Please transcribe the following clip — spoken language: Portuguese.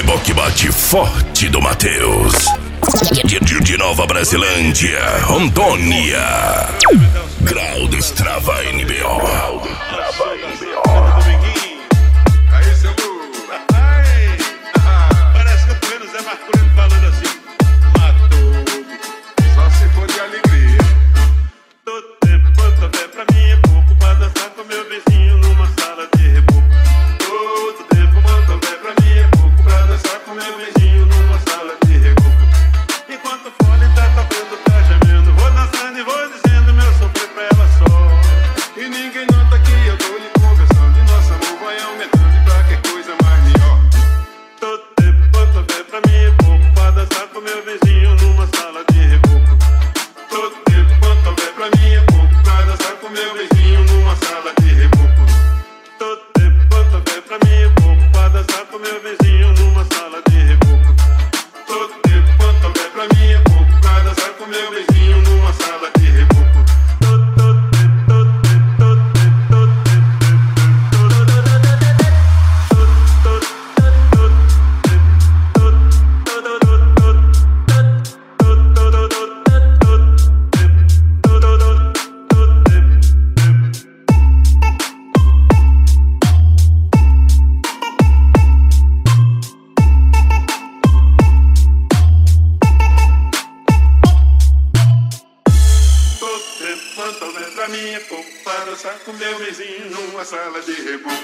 reboque bate forte do Matheus. De Nova Brasilândia, Rondônia. Grau Destrava NBO. Aí, seu Lu. Parece que eu tô vendo o Zé Marculino falando assim. Matou, só se for de alegria. Todo tempo quanto houver pra mim é pouco pra dançar com meu vizinho numa sala de reboco. Todo tempo quanto houver pra mim é pouco pra dançar com meu vizinho numa sala de reboco. Enquanto o fone tá tocando, tá gemendo, vou dançando e vou dizendo meu sofrer pra ela só. E ninguém nota que eu tô lhe conversando e nosso amor vai aumentando e pra que coisa mais melhor. Todo tempo quanto houver pra mim é pouco pra dançar com meu vizinho numa sala de reboco. Todo tempo quanto houver pra mim é pouco pra dançar com meu vizinho numa sala de reboco. Todo tempo quanto houver pra mim é pouco pra dançar com meu vizinho numa sala de reboco. Todo tempo quanto houver pra mim é pouco pra dançar com meu vizinho numa sala de reboco. Quanto houver pra mim é pouco para dançar com meu vizinho numa sala de reboco.